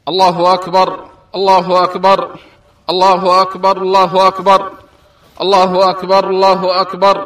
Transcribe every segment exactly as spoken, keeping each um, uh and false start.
الله أكبر الله أكبر الله أكبر الله أكبر الله أكبر الله أكبر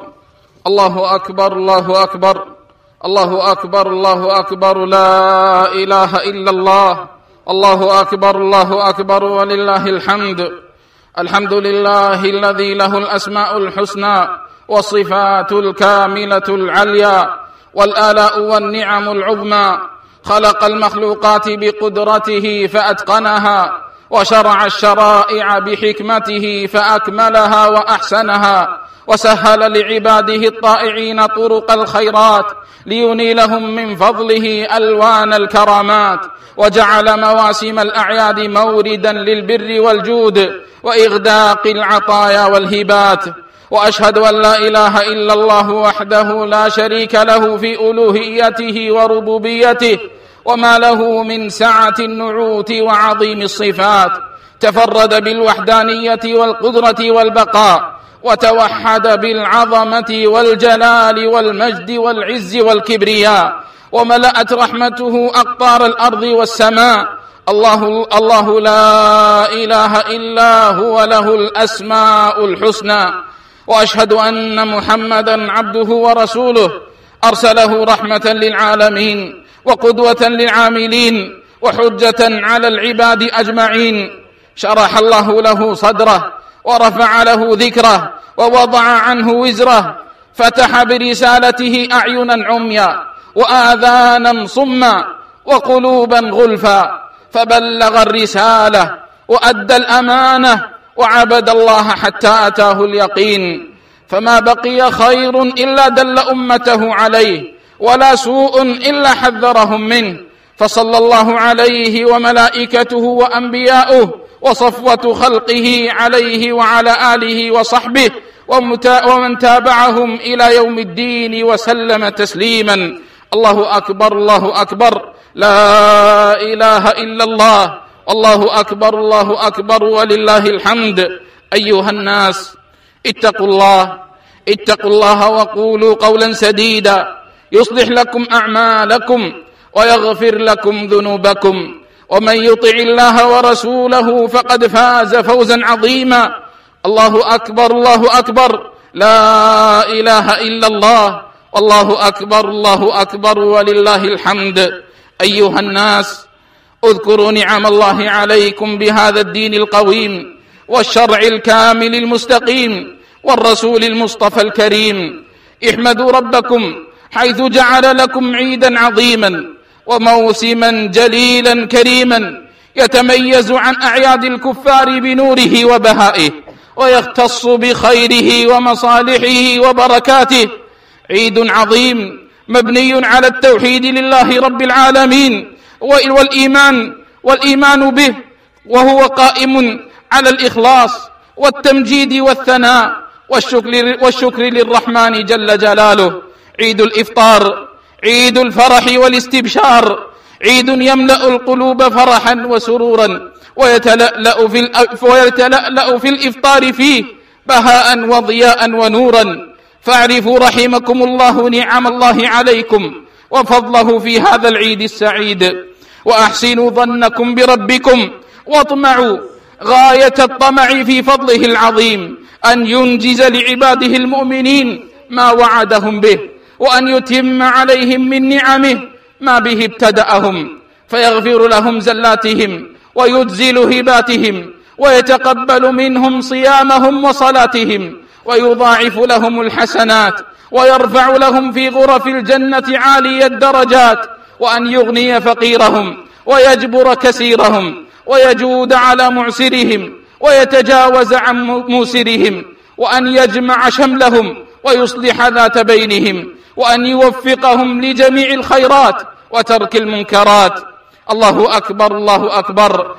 الله أكبر الله أكبر الله أكبر الله أكبر لا إله إلا الله الله أكبر الله أكبر ولله الحمد. الحمد لله الذي له الأسماء الحسنى والصفات الكاملة العليا والآلاء والنعم العظمى. خلق المخلوقات بقدرته فأتقنها، وشرع الشرائع بحكمته فأكملها وأحسنها، وسهل لعباده الطائعين طرق الخيرات لينيلهم من فضله ألوان الكرامات، وجعل مواسم الأعياد موردا للبر والجود وإغداق العطايا والهبات. وأشهد أن لا إله إلا الله وحده لا شريك له في ألوهيته وربوبيته، وما له من سعة النعوت وعظيم الصفات. تفرد بالوحدانية والقدرة والبقاء، وتوحد بالعظمة والجلال والمجد والعز والكبرياء، وملأت رحمته أقطار الأرض والسماء. الله, الله لا إله إلا هو له الأسماء الحسنى. وأشهد أن محمدا عبده ورسوله أرسله رحمة للعالمين وقدوة للعاملين وحجة على العباد أجمعين. شرح الله له صدره ورفع له ذكره ووضع عنه وزره، فتح برسالته أعينا عميا وآذانا صما وقلوبا غلفا، فبلغ الرسالة وأدى الأمانة وعبد الله حتى أتاه اليقين. فما بقي خير إلا دل أمته عليه، ولا سوء إلا حذرهم منه. فصلى الله عليه وملائكته وأنبياؤه وصفوة خلقه عليه وعلى آله وصحبه ومن تابعهم إلى يوم الدين وسلم تسليما. الله أكبر الله أكبر لا إله إلا الله الله أكبر الله أكبر ولله الحمد. أيها الناس، اتقوا الله اتقوا الله وقولوا قولا سديدا يصلح لكم أعمالكم ويغفر لكم ذنوبكم، ومن يطع الله ورسوله فقد فاز فوزا عظيما. الله أكبر الله أكبر لا إله إلا الله والله أكبر الله أكبر ولله الحمد. أيها الناس، اذكروا نعم الله عليكم بهذا الدين القويم والشرع الكامل المستقيم والرسول المصطفى الكريم. احمدوا ربكم حيث جعل لكم عيدا عظيما وموسما جليلا كريما يتميز عن أعياد الكفار بنوره وبهائه، ويختص بخيره ومصالحه وبركاته. عيد عظيم مبني على التوحيد لله رب العالمين والإيمان والإيمان به، وهو قائم على الإخلاص والتمجيد والثناء والشكر, والشكر للرحمن جل جلاله. عيد الإفطار عيد الفرح والاستبشار، عيد يملأ القلوب فرحا وسرورا، ويتلألأ في, ويتلألأ في الإفطار فيه بهاء وضياء ونورا. فاعرفوا رحمكم الله نعم الله عليكم وفضله في هذا العيد السعيد، وأحسنوا ظنكم بربكم، واطمعوا غاية الطمع في فضله العظيم أن ينجز لعباده المؤمنين ما وعدهم به، وأن يتم عليهم من نعمه ما به ابتدأهم، فيغفر لهم زلاتهم ويجزل هباتهم، ويتقبل منهم صيامهم وصلاتهم، ويضاعف لهم الحسنات، ويرفع لهم في غرف الجنة عالي الدرجات، وأن يغني فقيرهم ويجبر كسيرهم، ويجود على معسرهم ويتجاوز عن موسرهم، وأن يجمع شملهم ويصلح ذات بينهم، وأن يوفقهم لجميع الخيرات وترك المنكرات. الله أكبر الله أكبر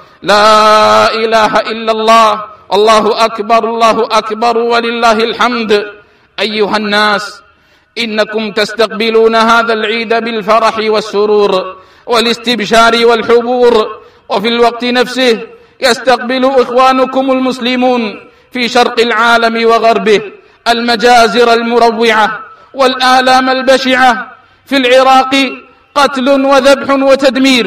لا إله إلا الله الله أكبر الله أكبر ولله الحمد. أيها الناس، إنكم تستقبلون هذا العيد بالفرح والسرور والاستبشار والحبور، وفي الوقت نفسه يستقبل إخوانكم المسلمون في شرق العالم وغربه المجازر المروعة والآلام البشعة. في العراق قتل وذبح وتدمير،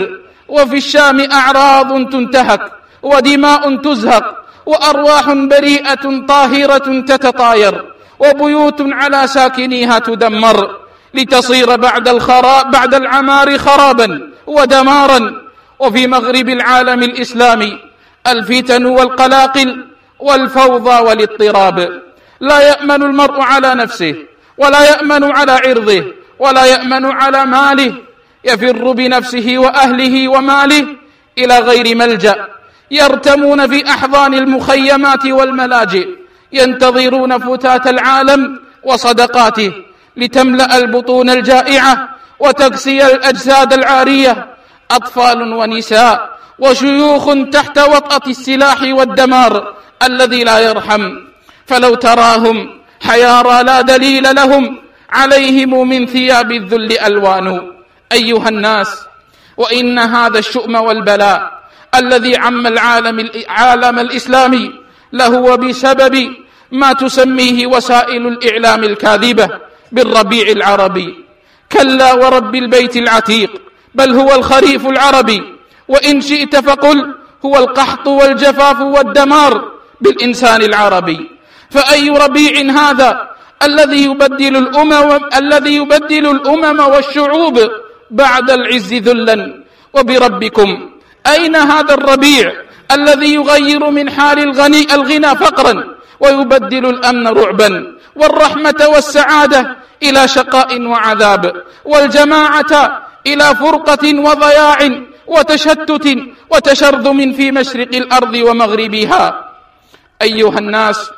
وفي الشام أعراض تنتهك ودماء تزهق وأرواح بريئة طاهرة تتطاير وبيوت على ساكنيها تدمر لتصير بعد الخراب بعد العمار خرابا ودمارا. وفي مغرب العالم الإسلامي الفتن والقلاقل والفوضى والاضطراب، لا يأمن المرء على نفسه ولا يأمن على عرضه ولا يأمن على ماله، يفر بنفسه وأهله وماله إلى غير ملجأ، يرتمون في أحضان المخيمات والملاجئ، ينتظرون فتات العالم وصدقاته لتملأ البطون الجائعة وتكسي الأجساد العارية، أطفال ونساء وشيوخ تحت وطأة السلاح والدمار الذي لا يرحم. فلو تراهم حيارى لا دليل لهم، عليهم من ثياب الذل ألوان. أيها الناس، وإن هذا الشؤم والبلاء الذي عم العالم العالم الإسلامي لهو بسبب ما تسميه وسائل الإعلام الكاذبة بالربيع العربي. كلا ورب البيت العتيق، بل هو الخريف العربي، وإن شئت فقل هو القحط والجفاف والدمار بالإنسان العربي. فأي ربيع هذا الذي يبدل الأمم الذي يبدل الأمم والشعوب بعد العز ذلا؟ وبربكم أين هذا الربيع الذي يغير من حال الغني الغنى فقرا ويبدل الأمن رعبا والرحمة والسعادة إلى شقاء وعذاب والجماعة إلى فرقة وضياع وتشتت وتشرذم في مشرق الأرض ومغربها؟ أيها الناس،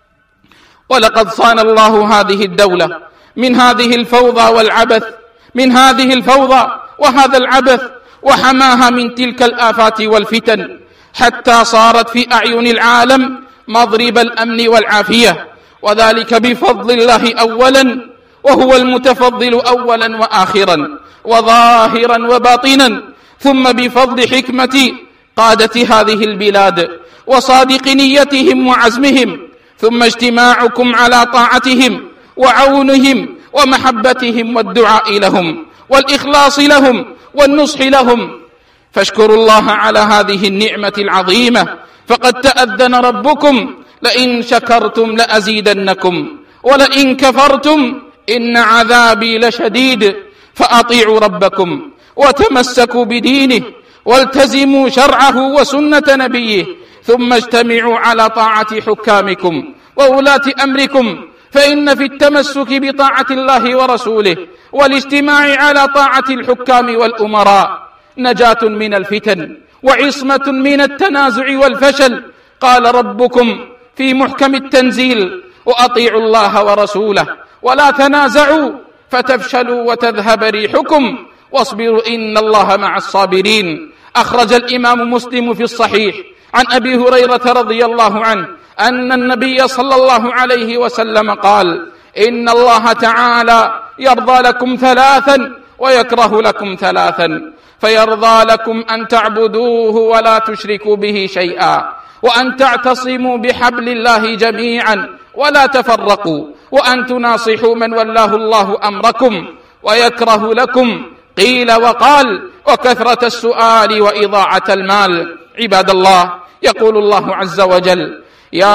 ولقد صان الله هذه الدولة من هذه الفوضى والعبث من هذه الفوضى وهذا العبث، وحماها من تلك الآفات والفتن، حتى صارت في أعين العالم مضرب الأمن والعافية، وذلك بفضل الله أولا، وهو المتفضل أولا وآخرا وظاهرا وباطنا، ثم بفضل حكمة قادة هذه البلاد وصادق نيتهم وعزمهم، ثم اجتماعكم على طاعتهم وعونهم ومحبتهم والدعاء لهم والإخلاص لهم والنصح لهم. فاشكروا الله على هذه النعمة العظيمة، فقد تأذن ربكم لئن شكرتم لأزيدنكم ولئن كفرتم إن عذابي لشديد. فأطيعوا ربكم وتمسكوا بدينه والتزموا شرعه وسنة نبيه، ثم اجتمعوا على طاعة حكامكم وولاة أمركم، فإن في التمسك بطاعة الله ورسوله والاجتماع على طاعة الحكام والأمراء نجاة من الفتن وعصمة من التنازع والفشل. قال ربكم في محكم التنزيل: وأطيعوا الله ورسوله ولا تنازعوا فتفشلوا وتذهب ريحكم واصبروا إن الله مع الصابرين. أخرج الإمام مسلم في الصحيح عن أبي هريرة رضي الله عنه أن النبي صلى الله عليه وسلم قال: إن الله تعالى يرضى لكم ثلاثا ويكره لكم ثلاثا، فيرضى لكم أن تعبدوه ولا تشركوا به شيئا، وأن تعتصموا بحبل الله جميعا ولا تفرقوا، وأن تناصحوا من ولاه الله أمركم، ويكره لكم قيل وقال وكثرة السؤال وإضاعة المال. عباد الله، يقول الله عز وجل: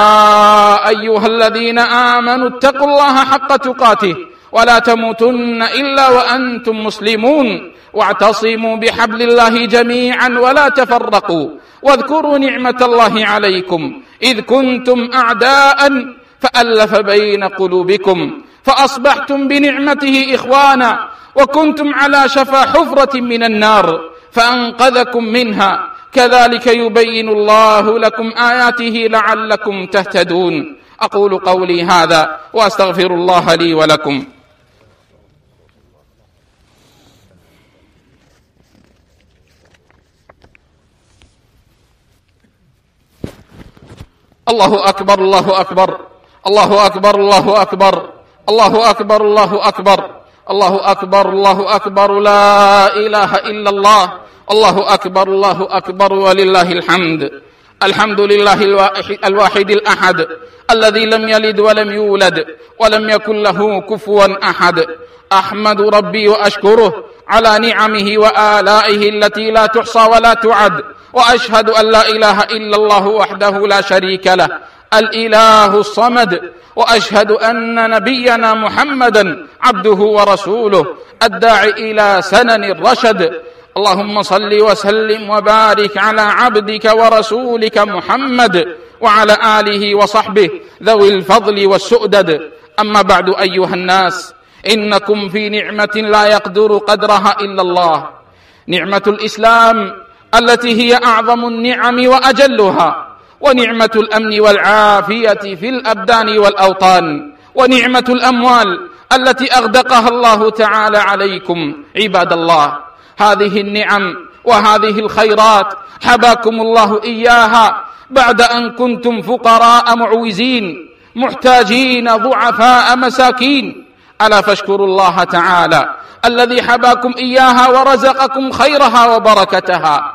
يا أيها الذين آمنوا اتقوا الله حق تقاته ولا تموتن إلا وأنتم مسلمون، واعتصموا بحبل الله جميعا ولا تفرقوا، واذكروا نعمة الله عليكم إذ كنتم أعداء فألف بين قلوبكم فأصبحتم بنعمته إخوانا، وكنتم على شفا حفرة من النار فأنقذكم منها، كذلك يبين الله لكم آياته لعلكم تهتدون. أقول قولي هذا وأستغفر الله لي ولكم. الله أكبر الله أكبر الله أكبر الله أكبر الله أكبر الله أكبر الله أكبر الله أكبر لا إله إلا الله الله أكبر الله أكبر ولله الحمد. الحمد لله الواحد الأحد الذي لم يلد ولم يولد ولم يكن له كفوا أحد. أحمد ربي وأشكره على نعمه وآلائه التي لا تحصى ولا تعد، وأشهد أن لا إله إلا الله وحده لا شريك له الإله الصمد، وأشهد أن نبينا محمدا عبده ورسوله الداعي إلى سنن الرشد. اللهم صل وسلم وبارك على عبدك ورسولك محمد وعلى آله وصحبه ذوي الفضل والسؤدد. أما بعد أيها الناس، إنكم في نعمة لا يقدر قدرها إلا الله، نعمة الإسلام التي هي أعظم النعم وأجلها، ونعمة الأمن والعافية في الأبدان والأوطان، ونعمة الأموال التي أغدقها الله تعالى عليكم. عباد الله، هذه النعم وهذه الخيرات حباكم الله إياها بعد أن كنتم فقراء معوزين محتاجين ضعفاء مساكين. ألا فاشكروا الله تعالى الذي حباكم إياها ورزقكم خيرها وبركتها.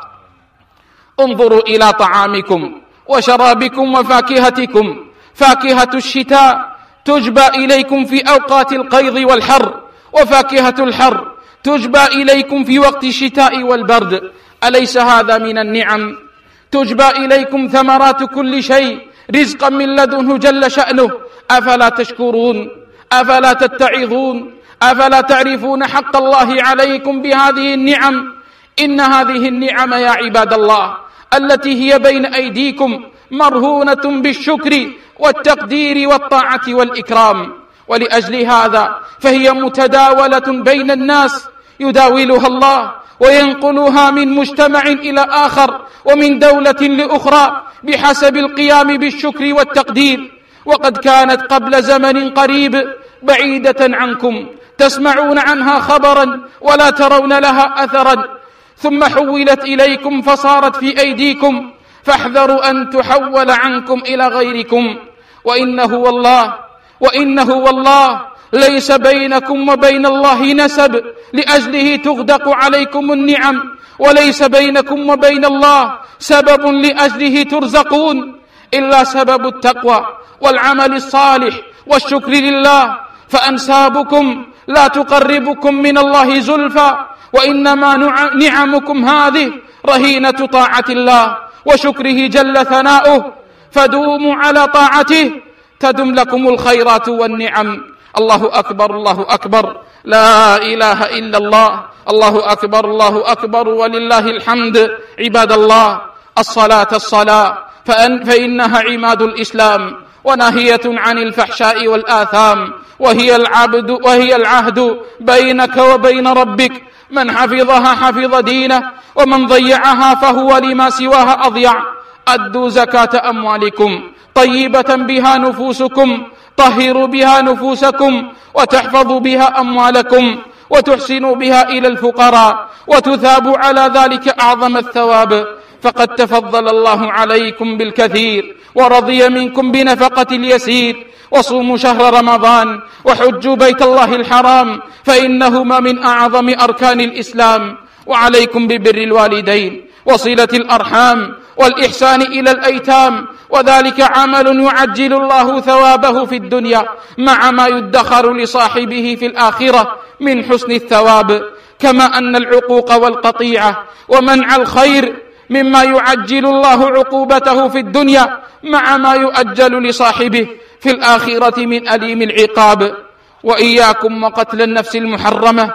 انظروا إلى طعامكم وشرابكم وفاكهتكم، فاكهة الشتاء تجبى إليكم في أوقات القيض والحر، وفاكهة الحر تجبى إليكم في وقت الشتاء والبرد. أليس هذا من النعم؟ تجبى إليكم ثمرات كل شيء رزقا من لدنه جل شأنه. أفلا تشكرون؟ أفلا تتعظون؟ أفلا تعرفون حق الله عليكم بهذه النعم؟ إن هذه النعم يا عباد الله التي هي بين أيديكم مرهونة بالشكر والتقدير والطاعة والإكرام، ولأجل هذا فهي متداولة بين الناس، يداولها الله وينقلها من مجتمع إلى آخر ومن دولة لأخرى بحسب القيام بالشكر والتقدير. وقد كانت قبل زمن قريب بعيدة عنكم، تسمعون عنها خبرا ولا ترون لها أثرا، ثم حولت إليكم فصارت في أيديكم، فاحذروا أن تحول عنكم إلى غيركم. وإنه والله وإنه والله ليس بينكم وبين الله نسب لأجله تغدق عليكم النعم، وليس بينكم وبين الله سبب لأجله ترزقون، إلا سبب التقوى والعمل الصالح والشكر لله. فأنسابكم لا تقربكم من الله زلفى، وإنما نعمكم هذه رهينة طاعة الله وشكره جل ثناؤه، فدوموا على طاعته تدم لكم الخيرات والنعم. الله أكبر، الله أكبر، لا إله إلا الله، الله أكبر، الله أكبر، ولله الحمد. عباد الله، الصلاة الصلاة فإن فإنها عماد الإسلام وناهية عن الفحشاء والآثام، وهي العبد وهي العهد بينك وبين ربك. من حفظها حفظ دينه، ومن ضيعها فهو لما سواها أضيع. أدوا زكاة أموالكم طيبة بها نفوسكم، طهروا بها نفوسكم، وتحفظوا بها أموالكم، وتحسنوا بها إلى الفقراء، وتثابوا على ذلك أعظم الثواب. فقد تفضل الله عليكم بالكثير ورضي منكم بنفقة اليسير. وصوموا شهر رمضان وحجوا بيت الله الحرام، فإنهما من أعظم أركان الإسلام. وعليكم ببر الوالدين وصلة الأرحام والإحسان إلى الأيتام، وذلك عمل يعجل الله ثوابه في الدنيا مع ما يدخر لصاحبه في الآخرة من حسن الثواب. كما أن العقوق والقطيعة ومنع الخير مما يعجل الله عقوبته في الدنيا مع ما يؤجل لصاحبه في الآخرة من أليم العقاب. وإياكم وقتل النفس المحرمة،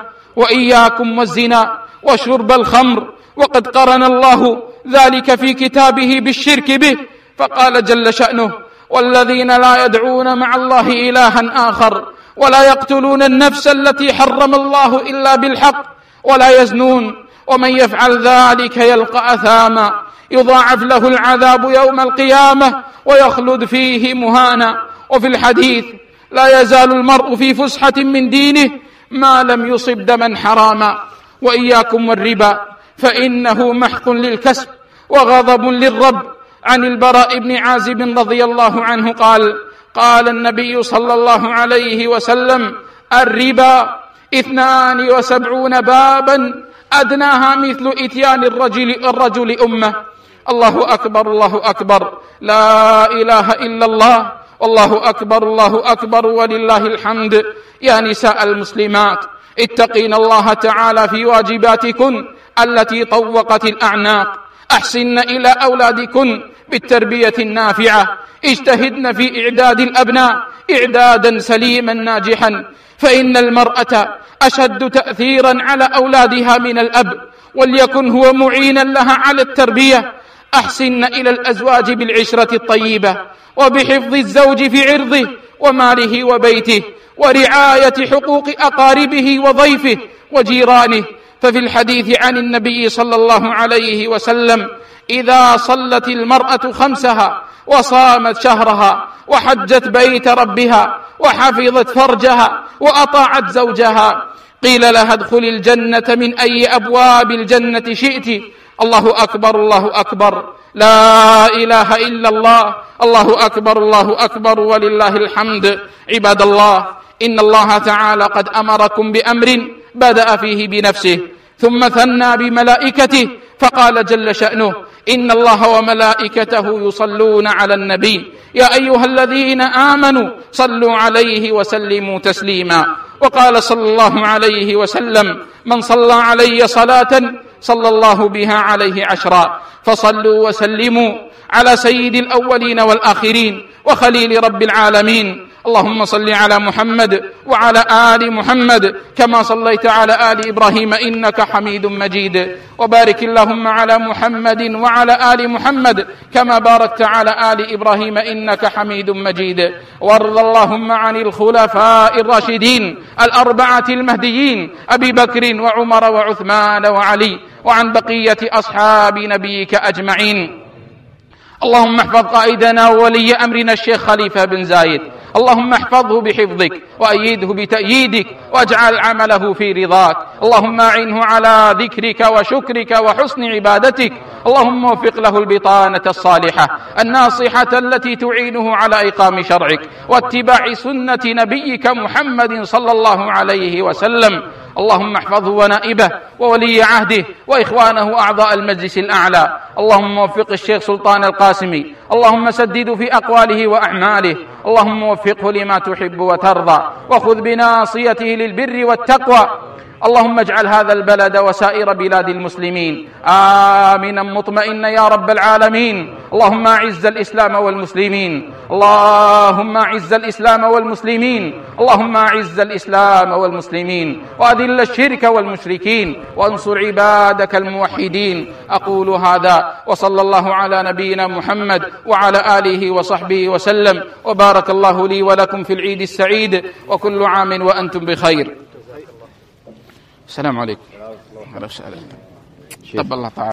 وإياكم والزنا وشرب الخمر، وقد قرن الله ذلك في كتابه بالشرك به، فقال جل شأنه: والذين لا يدعون مع الله إلها آخر ولا يقتلون النفس التي حرم الله إلا بالحق ولا يزنون ومن يفعل ذلك يلقى أثاما يضاعف له العذاب يوم القيامة ويخلد فيه مهانا. وفي الحديث: لا يزال المرء في فسحة من دينه ما لم يصب دما حراما. وإياكم والربا فإنه محق للكسب وغضب للرب. عن البراء بن عازب رضي الله عنه قال: قال النبي صلى الله عليه وسلم: الربا اثنان وسبعون بابا أدناها مثل إتيان الرجل, الرجل أمه. الله أكبر، الله أكبر، لا إله إلا الله، والله أكبر، الله أكبر، ولله الحمد. يا نساء المسلمات، اتقين الله تعالى في واجباتكن التي طوقت الأعناق، أحسن إلى أولادكن بالتربية النافعة، اجتهدن في إعداد الأبناء إعدادا سليما ناجحا، فإن المرأة أشد تأثيرا على أولادها من الأب، وليكن هو معينا لها على التربية. أحسن إلى الأزواج بالعشرة الطيبة وبحفظ الزوج في عرضه وماله وبيته، ورعاية حقوق أقاربه وضيفه وجيرانه. ففي الحديث عن النبي صلى الله عليه وسلم: إذا صلت المرأة خمسها وصامت شهرها وحجت بيت ربها وحفظت فرجها وأطاعت زوجها قيل لها ادخل الجنة من أي أبواب الجنة شئت. الله أكبر الله أكبر، لا إله إلا الله، الله أكبر الله أكبر ولله الحمد. عباد الله، إن الله تعالى قد أمركم بأمر بدأ فيه بنفسه ثم ثنى بملائكته، فقال جل شأنه: إن الله وملائكته يصلون على النبي يا أيها الذين آمنوا صلوا عليه وسلموا تسليما. وقال صلى الله عليه وسلم: من صلى علي صلاة صلى الله بها عليه عشرا. فصلوا وسلموا على سيد الأولين والآخرين وخليل رب العالمين. اللهم صل على محمد وعلى آل محمد كما صليت على آل إبراهيم إنك حميد مجيد، وبارك اللهم على محمد وعلى آل محمد كما باركت على آل إبراهيم إنك حميد مجيد. وارض اللهم عن الخلفاء الراشدين الأربعة المهديين أبي بكر وعمر وعثمان وعلي، وعن بقية أصحاب نبيك أجمعين. اللهم احفظ قائدنا وولي أمرنا الشيخ خليفة بن زايد، اللهم احفظه بحفظك وأيده بتأييدك واجعل عمله في رضاك. اللهم أعنه على ذكرك وشكرك وحسن عبادتك. اللهم وفق له البطانة الصالحة الناصحة التي تعينه على إقام شرعك واتباع سنة نبيك محمد صلى الله عليه وسلم. اللهم احفظه ونائبه وولي عهده وإخوانه أعضاء المجلس الأعلى. اللهم وفق الشيخ سلطان القاسمي، اللهم سدده في أقواله وأعماله، اللهم وفقه لما تحب وترضى، وخذ بناصيته للبر والتقوى. اللهم اجعل هذا البلد وسائر بلاد المسلمين آمنا مطمئنا يا رب العالمين. اللهم أعز الإسلام والمسلمين، اللهم أعز الإسلام والمسلمين، اللهم أعز الإسلام والمسلمين، وأذل الشرك والمشركين، وانصر عبادك الموحدين. أقول هذا وصلى الله على نبينا محمد وعلى آله وصحبه وسلم، وبارك الله لي ولكم في العيد السعيد، وكل عام وأنتم بخير. السلام عليكم. طب الله تعالى